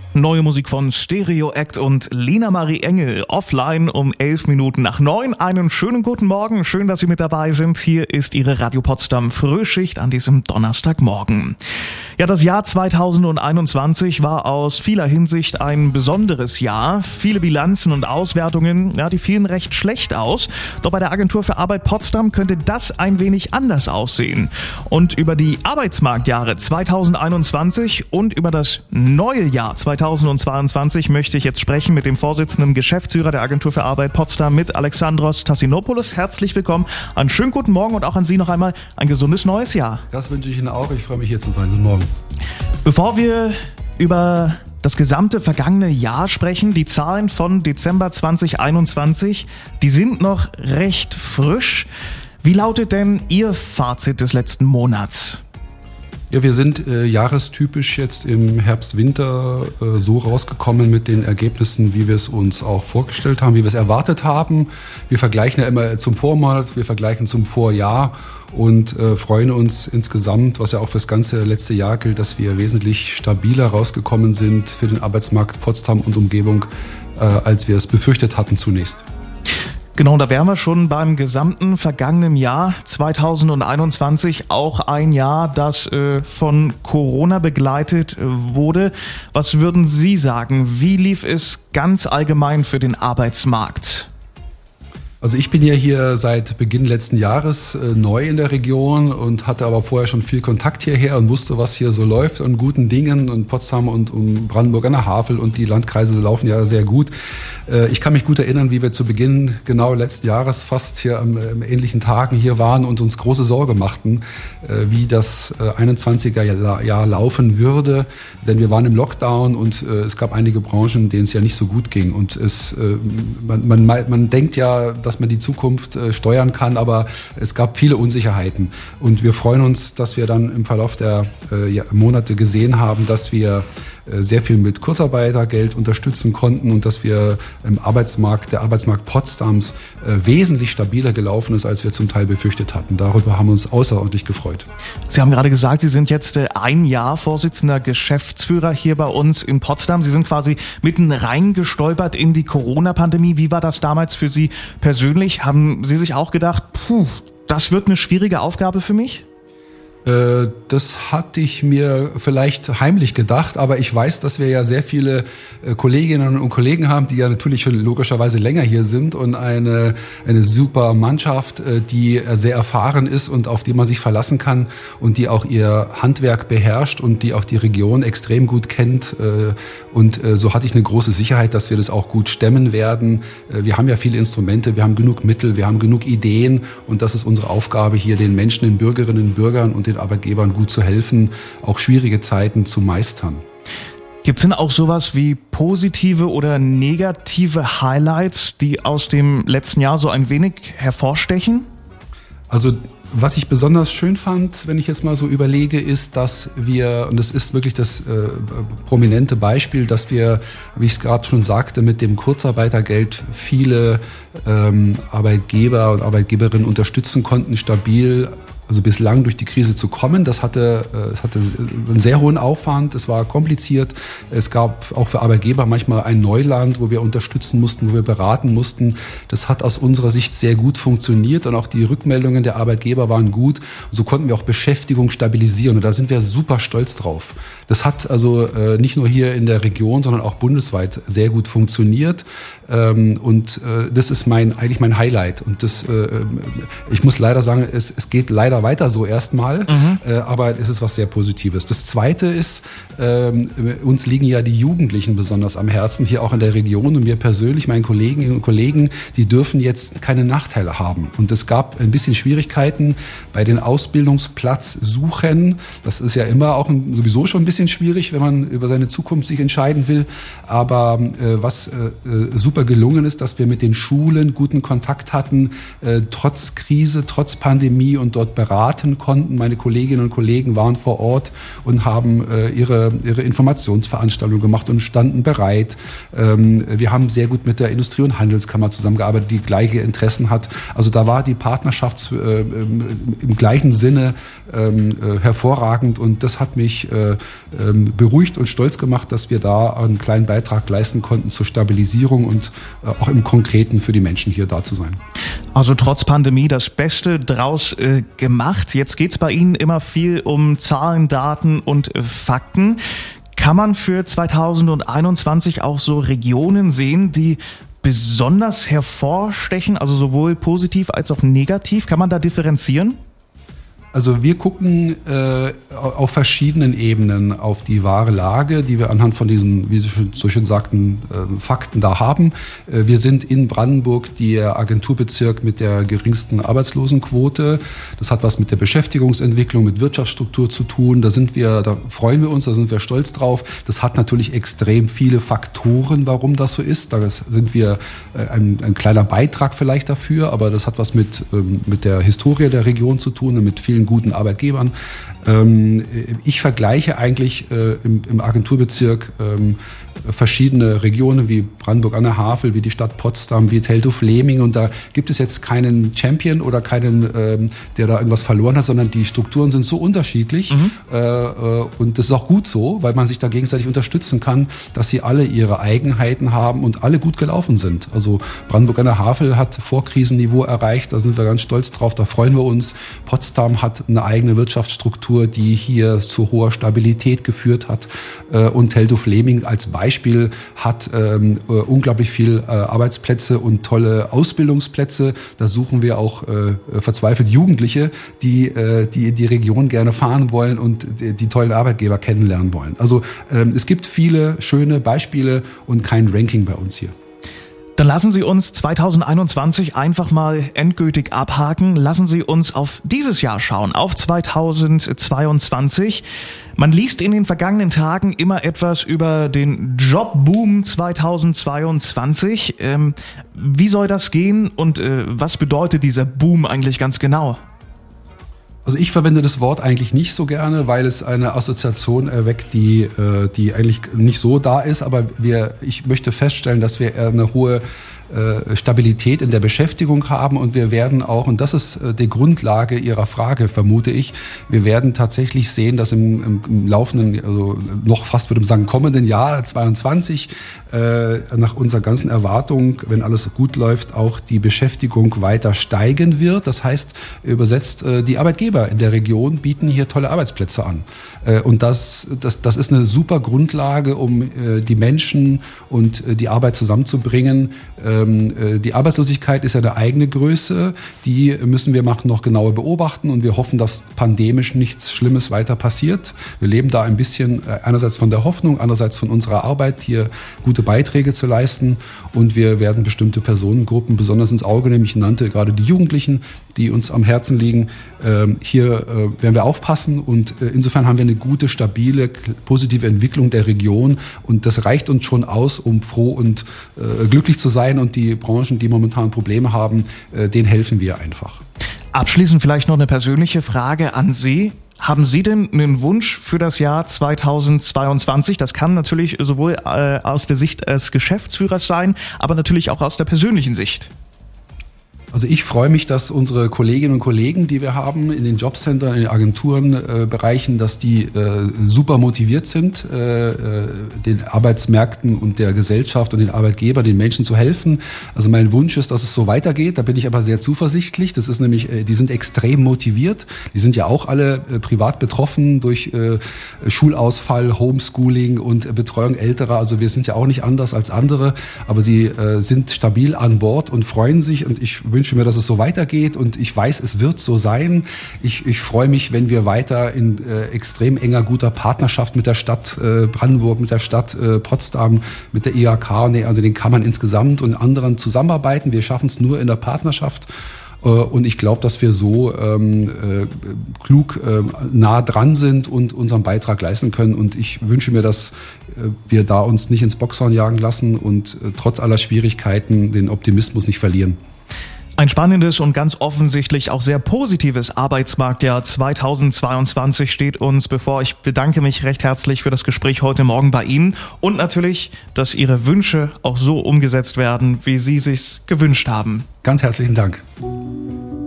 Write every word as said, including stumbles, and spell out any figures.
Neue Musik von Stereo Act und Lena Marie Engel, offline um elf Minuten nach neun. Einen schönen guten Morgen, schön, dass Sie mit dabei sind. Hier ist Ihre Radio Potsdam Frühschicht an diesem Donnerstagmorgen. Ja, das Jahr zweitausendeinundzwanzig war aus vieler Hinsicht ein besonderes Jahr. Viele Bilanzen und Auswertungen, ja, die fielen recht schlecht aus. Doch bei der Agentur für Arbeit Potsdam könnte das ein wenig anders aussehen. Und über die Arbeitsmarktjahre zweitausendeinundzwanzig und über das neue Jahr zweitausendzweiundzwanzig möchte ich jetzt sprechen mit dem Vorsitzenden Geschäftsführer der Agentur für Arbeit Potsdam, mit Alexandros Tassinopoulos. Herzlich willkommen, einen schönen guten Morgen und auch an Sie noch einmal ein gesundes neues Jahr. Das wünsche ich Ihnen auch. Ich freue mich, hier zu sein. Guten Morgen. Bevor wir über das gesamte vergangene Jahr sprechen, die Zahlen von Dezember zweitausendeinundzwanzig, die sind noch recht frisch. Wie lautet denn Ihr Fazit des letzten Monats? Ja, wir sind äh, jahrestypisch jetzt im Herbst-Winter äh, so rausgekommen mit den Ergebnissen, wie wir es uns auch vorgestellt haben, wie wir es erwartet haben. Wir vergleichen ja immer zum Vormonat, wir vergleichen zum Vorjahr und äh, freuen uns insgesamt, was ja auch für das ganze letzte Jahr gilt, dass wir wesentlich stabiler rausgekommen sind für den Arbeitsmarkt Potsdam und Umgebung, äh, als wir es befürchtet hatten zunächst. Genau, da wären wir schon beim gesamten vergangenen Jahr zweitausendeinundzwanzig, auch ein Jahr, das äh, von Corona begleitet äh, wurde. Was würden Sie sagen, wie lief es ganz allgemein für den Arbeitsmarkt? Also ich bin ja hier seit Beginn letzten Jahres äh, neu in der Region und hatte aber vorher schon viel Kontakt hierher und wusste, was hier so läuft an guten Dingen. Und Potsdam und um Brandenburg an der Havel und die Landkreise laufen ja sehr gut. Äh, ich kann mich gut erinnern, wie wir zu Beginn genau letzten Jahres fast hier am äh, ähnlichen Tagen hier waren und uns große Sorge machten, äh, wie das äh, einundzwanziger Jahr, Jahr laufen würde. Denn wir waren im Lockdown und äh, es gab einige Branchen, denen es ja nicht so gut ging. Und es, äh, man, man, man denkt ja, dass man die Zukunft äh, steuern kann, aber es gab viele Unsicherheiten. Und wir freuen uns, dass wir dann im Verlauf der äh, ja, Monate gesehen haben, dass wir äh, sehr viel mit Kurzarbeitergeld unterstützen konnten und dass wir im Arbeitsmarkt, der Arbeitsmarkt Potsdams äh, wesentlich stabiler gelaufen ist, als wir zum Teil befürchtet hatten. Darüber haben wir uns außerordentlich gefreut. Sie haben gerade gesagt, Sie sind jetzt äh, ein Jahr Vorsitzender Geschäftsführer hier bei uns in Potsdam. Sie sind quasi mitten reingestolpert in die Corona-Pandemie. Wie war das damals für Sie persönlich? Persönlich, haben Sie sich auch gedacht, puh, das wird eine schwierige Aufgabe für mich? Das hatte ich mir vielleicht heimlich gedacht, aber ich weiß, dass wir ja sehr viele Kolleginnen und Kollegen haben, die ja natürlich schon logischerweise länger hier sind und eine, eine super Mannschaft, die sehr erfahren ist und auf die man sich verlassen kann und die auch ihr Handwerk beherrscht und die auch die Region extrem gut kennt. Und so hatte ich eine große Sicherheit, dass wir das auch gut stemmen werden. Wir haben ja viele Instrumente, wir haben genug Mittel, wir haben genug Ideen und das ist unsere Aufgabe hier, den Menschen, den Bürgerinnen und Bürgern und den Arbeitgebern gut zu helfen, auch schwierige Zeiten zu meistern. Gibt es denn auch sowas wie positive oder negative Highlights, die aus dem letzten Jahr so ein wenig hervorstechen? Also was ich besonders schön fand, wenn ich jetzt mal so überlege, ist, dass wir, und das ist wirklich das äh, prominente Beispiel, dass wir, wie ich es gerade schon sagte, mit dem Kurzarbeitergeld viele ähm, Arbeitgeber und Arbeitgeberinnen unterstützen konnten, stabil also bislang durch die Krise zu kommen. Das hatte, es hatte einen sehr hohen Aufwand, es war kompliziert. Es gab auch für Arbeitgeber manchmal ein Neuland, wo wir unterstützen mussten, wo wir beraten mussten. Das hat aus unserer Sicht sehr gut funktioniert und auch die Rückmeldungen der Arbeitgeber waren gut. Und so konnten wir auch Beschäftigung stabilisieren und da sind wir super stolz drauf. Das hat also äh, nicht nur hier in der Region, sondern auch bundesweit sehr gut funktioniert. Ähm, und äh, das ist mein, eigentlich mein Highlight. Und das, äh, ich muss leider sagen, es, es geht leider weiter so erstmal, mhm. äh, aber es ist was sehr Positives. Das Zweite ist, äh, uns liegen ja die Jugendlichen besonders am Herzen, hier auch in der Region und mir persönlich, meinen Kolleginnen und Kollegen, die dürfen jetzt keine Nachteile haben. Und es gab ein bisschen Schwierigkeiten bei den Ausbildungsplatzsuchen. Das ist ja immer auch ein, sowieso schon ein bisschen schwierig, wenn man über seine Zukunft sich entscheiden will. Aber äh, was äh, super gelungen ist, dass wir mit den Schulen guten Kontakt hatten, äh, trotz Krise, trotz Pandemie und dort beraten beraten konnten. Meine Kolleginnen und Kollegen waren vor Ort und haben äh, ihre, ihre Informationsveranstaltungen gemacht und standen bereit. Ähm, wir haben sehr gut mit der Industrie- und Handelskammer zusammengearbeitet, die gleiche Interessen hat. Also da war die Partnerschaft äh, im gleichen Sinne ähm, äh, hervorragend und das hat mich äh, äh, beruhigt und stolz gemacht, dass wir da einen kleinen Beitrag leisten konnten zur Stabilisierung und äh, auch im Konkreten für die Menschen hier da zu sein. Also trotz Pandemie das Beste draus äh, gemacht. Jetzt geht's bei Ihnen immer viel um Zahlen, Daten und äh, Fakten. Kann man für zweitausendeinundzwanzig auch so Regionen sehen, die besonders hervorstechen, also sowohl positiv als auch negativ? Kann man da differenzieren? Also wir gucken äh, auf verschiedenen Ebenen auf die wahre Lage, die wir anhand von diesen, wie Sie schon, so schön sagten, äh, Fakten da haben. Äh, wir sind in Brandenburg der Agenturbezirk mit der geringsten Arbeitslosenquote. Das hat was mit der Beschäftigungsentwicklung, mit Wirtschaftsstruktur zu tun. Da sind wir, da freuen wir uns, da sind wir stolz drauf. Das hat natürlich extrem viele Faktoren, warum das so ist. Da sind wir äh, ein, ein kleiner Beitrag vielleicht dafür, aber das hat was mit, ähm, mit der Historie der Region zu tun und mit vielen guten Arbeitgebern. Ich vergleiche eigentlich im, im Agenturbezirk verschiedene Regionen wie Brandenburg an der Havel, wie die Stadt Potsdam, wie Teltow-Fleming und da gibt es jetzt keinen Champion oder keinen, der da irgendwas verloren hat, sondern die Strukturen sind so unterschiedlich mhm. und das ist auch gut so, weil man sich da gegenseitig unterstützen kann, dass sie alle ihre Eigenheiten haben und alle gut gelaufen sind. Also Brandenburg an der Havel hat Vorkrisenniveau erreicht, da sind wir ganz stolz drauf, da freuen wir uns. Potsdam hat eine eigene Wirtschaftsstruktur, die hier zu hoher Stabilität geführt hat und Teltow-Fleming als Beispiel Beispiel hat ähm, äh, unglaublich viel äh, Arbeitsplätze und tolle Ausbildungsplätze. Da suchen wir auch äh, verzweifelt Jugendliche, die, äh, die in die Region gerne fahren wollen und die, die tollen Arbeitgeber kennenlernen wollen. Also ähm, es gibt viele schöne Beispiele und kein Ranking bei uns hier. Dann lassen Sie uns zweitausendeinundzwanzig einfach mal endgültig abhaken. Lassen Sie uns auf dieses Jahr schauen, auf zweitausendzweiundzwanzig. Man liest in den vergangenen Tagen immer etwas über den Jobboom zweitausendzweiundzwanzig. Ähm, wie soll das gehen und äh, was bedeutet dieser Boom eigentlich ganz genau? Also ich verwende das Wort eigentlich nicht so gerne, weil es eine Assoziation erweckt, die, die eigentlich nicht so da ist. Aber wir, ich möchte feststellen, dass wir eine hohe Stabilität in der Beschäftigung haben und wir werden auch, und das ist die Grundlage Ihrer Frage, vermute ich, wir werden tatsächlich sehen, dass im, im, im laufenden, also noch fast würde man sagen kommenden Jahr zweiundzwanzig äh, nach unserer ganzen Erwartung, wenn alles gut läuft, auch die Beschäftigung weiter steigen wird. Das heißt, übersetzt, äh, die Arbeitgeber in der Region bieten hier tolle Arbeitsplätze an. Äh, und das, das, das ist eine super Grundlage, um äh, die Menschen und äh, die Arbeit zusammenzubringen. Äh, Die Arbeitslosigkeit ist ja eine eigene Größe, die müssen wir noch genauer beobachten und wir hoffen, dass pandemisch nichts Schlimmes weiter passiert. Wir leben da ein bisschen einerseits von der Hoffnung, andererseits von unserer Arbeit, hier gute Beiträge zu leisten und wir werden bestimmte Personengruppen besonders ins Auge nehmen. Ich nannte gerade die Jugendlichen, die uns am Herzen liegen. Hier werden wir aufpassen und insofern haben wir eine gute, stabile, positive Entwicklung der Region und das reicht uns schon aus, um froh und glücklich zu sein und die Branchen, die momentan Probleme haben, denen helfen wir einfach. Abschließend vielleicht noch eine persönliche Frage an Sie. Haben Sie denn einen Wunsch für das Jahr zweitausendzweiundzwanzig? Das kann natürlich sowohl äh, aus der Sicht des Geschäftsführers sein, aber natürlich auch aus der persönlichen Sicht. Also ich freue mich, dass unsere Kolleginnen und Kollegen, die wir haben in den Jobcentern, in den Agenturenbereichen, äh, dass die äh, super motiviert sind, äh, den Arbeitsmärkten und der Gesellschaft und den Arbeitgebern, den Menschen zu helfen. Also mein Wunsch ist, dass es so weitergeht. Da bin ich aber sehr zuversichtlich. Das ist nämlich, die sind extrem motiviert. Die sind ja auch alle äh, privat betroffen durch äh, Schulausfall, Homeschooling und Betreuung älterer. Also wir sind ja auch nicht anders als andere, aber sie äh, sind stabil an Bord und freuen sich und ich wünsche wünsche mir, dass es so weitergeht und ich weiß, es wird so sein. Ich, ich freue mich, wenn wir weiter in äh, extrem enger, guter Partnerschaft mit der Stadt äh, Brandenburg, mit der Stadt äh, Potsdam, mit der I H K, also den Kammern insgesamt und anderen zusammenarbeiten. Wir schaffen es nur in der Partnerschaft. Und ich glaube, dass wir so ähm, äh, klug äh, nah dran sind und unseren Beitrag leisten können. Und ich wünsche mir, dass äh, wir da uns nicht ins Boxhorn jagen lassen und äh, trotz aller Schwierigkeiten den Optimismus nicht verlieren. Ein spannendes und ganz offensichtlich auch sehr positives Arbeitsmarktjahr zweitausendzweiundzwanzig steht uns bevor. Ich bedanke mich recht herzlich für das Gespräch heute Morgen bei Ihnen und natürlich, dass Ihre Wünsche auch so umgesetzt werden, wie Sie sich's gewünscht haben. Ganz herzlichen Dank.